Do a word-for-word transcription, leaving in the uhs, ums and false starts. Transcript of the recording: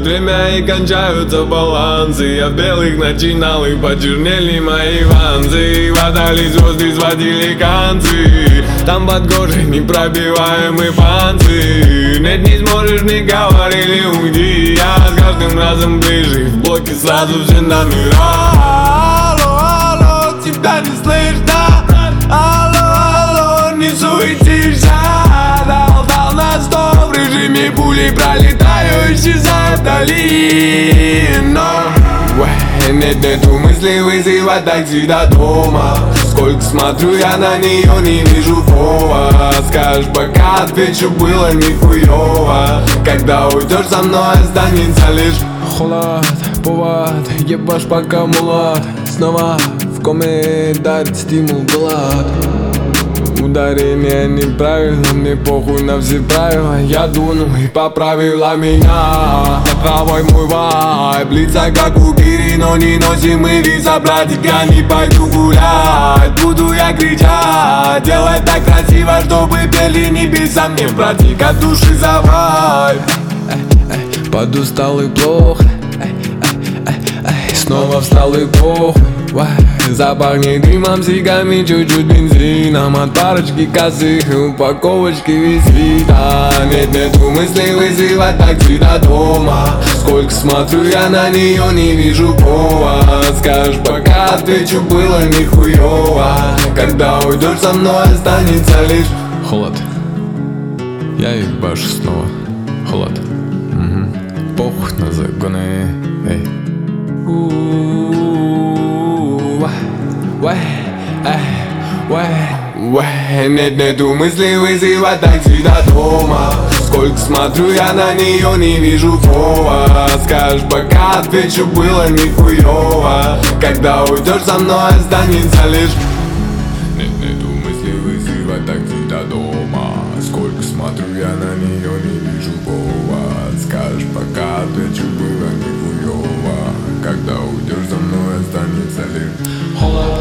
время и кончаются балансы. Я в белых начинал и почернели мои ванзы. Хватали звезды, сводили концы. Там под кожей непробиваемый панцирь. Нет, не сможешь, не говорили, уйди. Я с каждым разом ближе, в блоке сразу все номера. Алло, алло, тебя не слышно. Алло, алло, не суетишься. Дал, дал на сто, в режиме пули пролетаю, исчезаю вдали. Но нет, нету мысли вызывать такси до дома. Сколько смотрю я на нее, не вижу фова. Скажешь, пока отвечу, было нихуево. Когда уйдешь со мной, останется лишь холод, повод, ебашь пока мулат. Снова в коме дарит стимул глад. Ударение неправильно, мне похуй на все правила. Я дуну и поправила меня. Таковой мой вайб, лица как у Кири, но не носим мы виза. Братик, я не пойду гулять, буду я кричать. Делать так красиво, чтобы пели небеса. Мне братик от души за вайб. Подустал и плохо, снова встал и похуй. Запахнет дымом, сигами, чуть-чуть бензином. От парочки косых и упаковочки визита. Нет, нету мыслей вызывать такси до дома. Сколько смотрю я на нее, не вижу повод. Скажешь, пока отвечу, было нихуево. Когда уйдешь со мной, останется лишь холод. Я ебашу снова. Холод. Угу. Похуй на загоны. Эй. Уэ, уэ, уэ. Нет, нету мысли вызывать такси до дома. Сколько смотрю я на нее, не вижу фова. Скажешь, пока отвечу, было нихуево. Когда уйдешь со мной, останется лишь. Нет, нету мысли вызывать такси до дома. Сколько смотрю я на нее, не вижу фова. Скажешь, пока отвечу, было нихуево. Когда уйдешь со мной, останется лишь холод.